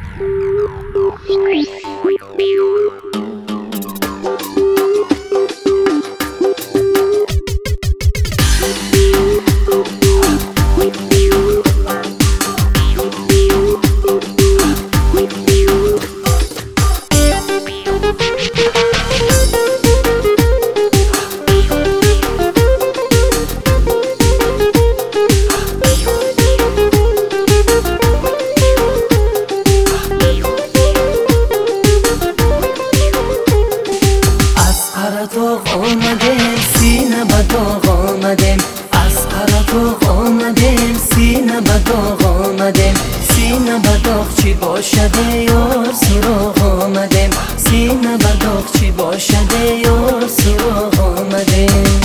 آمدیم سینه به داغ آمدیم، از قرطاق آمدیم سینه به داغ آمدیم، سینه به داغ چی باشده یار سراغ آمدیم، سینه به داغ چی باشده یار سراغ آمدیم.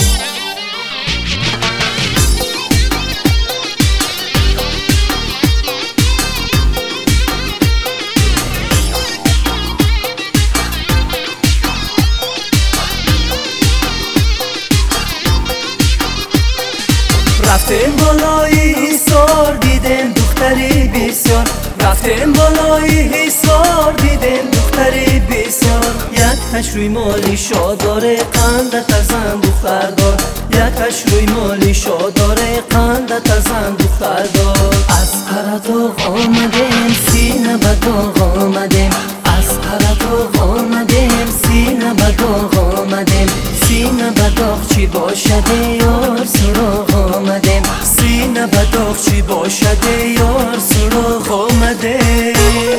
رفتیم بالای حصار دیدیم دختری بسیار، رفتیم بالای حصار دیدیم دختری بسیار، یک تش روی مالی شاداره قندت از زن دختردار، یک تش روی مالی شاداره قندت از زن دختردار. از قرطاق آمدیم سینه به داغ آمدیم، از قرطاق آمدیم سینه به داغ آمدیم، سینه به داغ چی باشده یار سراغ آمدیم، سینه به داغ چی باشده یار سراغ آمدیم.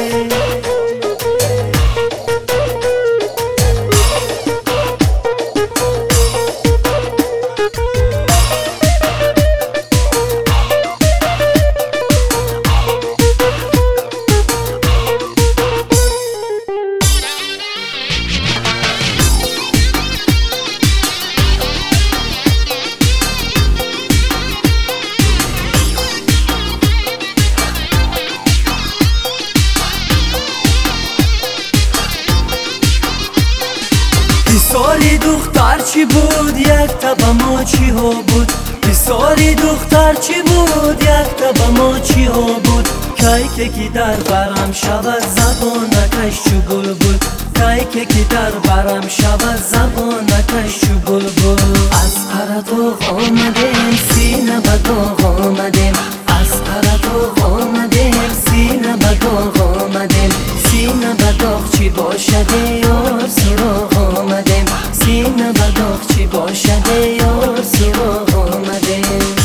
بساری دختر چی بود یک تب ما چی ها بود، بساری دختر چی بود یک تب ما چی ها بود، کی که در برم شود زبانکش چو بلبل، کی که در برم شود زبانکش چو بلبل. از قرطاق آمدیم سینه به داغ آمدیم، از قرطاق آمدیم سینه به داغ آمدیم، سینه به داغ چی باشده یار سراغ آمدیم، سینه به داغ چی باشده یار سراغ آمدیم.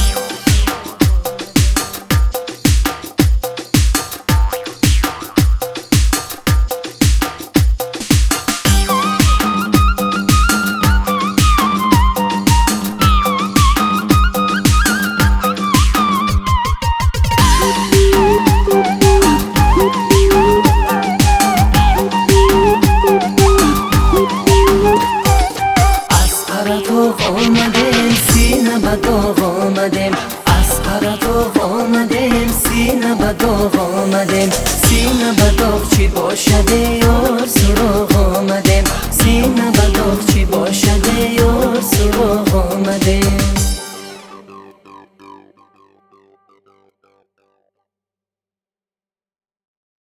آمدیم سینه به داغ آمدیم، از قرطاق آمدیم سینه به داغ آمدیم، سینه به داغ چی باشده یار سراغ